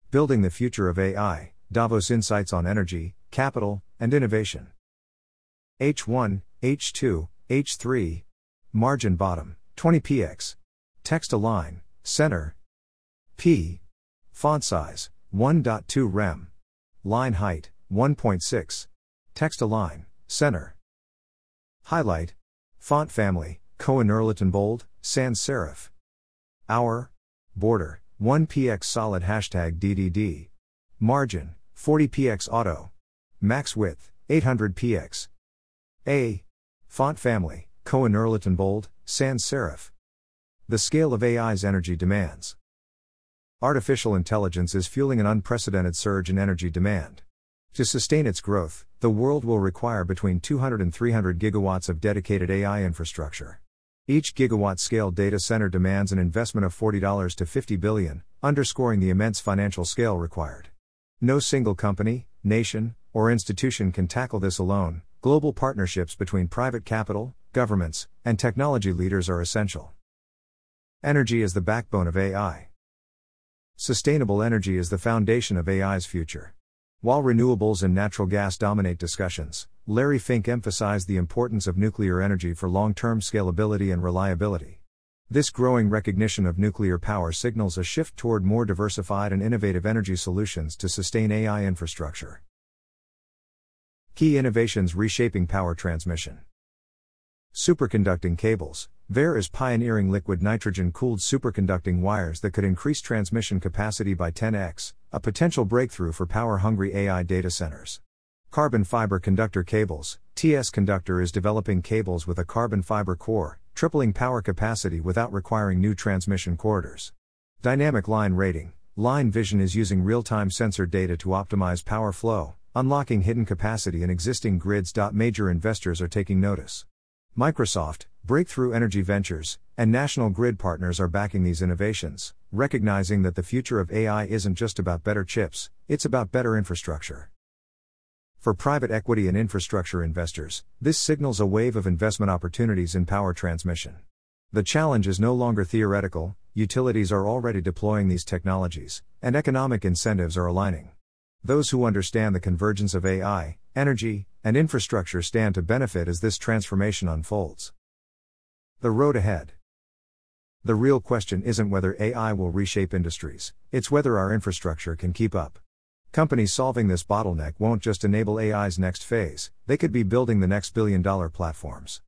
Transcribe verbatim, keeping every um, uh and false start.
Building the Future of A I, Davos Insights on Energy, Capital, and Innovation. H one, H two, H three. Margin bottom, twenty px. Text align, center. P. Font size, one point two rem. Line height, one point six. Text align, center. Highlight. Font family, Cohen Earleton Bold, Sans Serif. Hour. Border, one px solid hashtag D D D. Margin, forty px auto. Max width, eight hundred px. A. Font family, Cohen Earleton Bold, Sans Serif. The scale of A I's energy demands. Artificial intelligence is fueling an unprecedented surge in energy demand. To sustain its growth, the world will require between two hundred and three hundred gigawatts of dedicated A I infrastructure. Each gigawatt-scale data center demands an investment of forty to fifty billion dollars, underscoring the immense financial scale required. No single company, nation, or institution can tackle this alone. Global partnerships between private capital, governments, and technology leaders are essential. Energy is the backbone of A I. Sustainable energy is the foundation of A I's future. While renewables and natural gas dominate discussions, Larry Fink emphasized the importance of nuclear energy for long-term scalability and reliability. This growing recognition of nuclear power signals a shift toward more diversified and innovative energy solutions to sustain A I infrastructure. Key innovations reshaping power transmission. Superconducting cables. V E R is pioneering liquid nitrogen-cooled superconducting wires that could increase transmission capacity by ten x, a potential breakthrough for power-hungry A I data centers. Carbon fiber conductor cables. T S Conductor is developing cables with a carbon fiber core, tripling power capacity without requiring new transmission corridors. Dynamic line rating. Line Vision is using real-time sensor data to optimize power flow, unlocking hidden capacity in existing grids. Major investors are taking notice. Microsoft, Breakthrough Energy Ventures, and National Grid partners are backing these innovations, recognizing that the future of A I isn't just about better chips, it's about better infrastructure. For private equity and infrastructure investors, this signals a wave of investment opportunities in power transmission. The challenge is no longer theoretical, utilities are already deploying these technologies, and economic incentives are aligning. Those who understand the convergence of A I, energy, and infrastructure stand to benefit as this transformation unfolds. The road ahead. The real question isn't whether A I will reshape industries, it's whether our infrastructure can keep up. Companies solving this bottleneck won't just enable A I's next phase, they could be building the next billion-dollar platforms.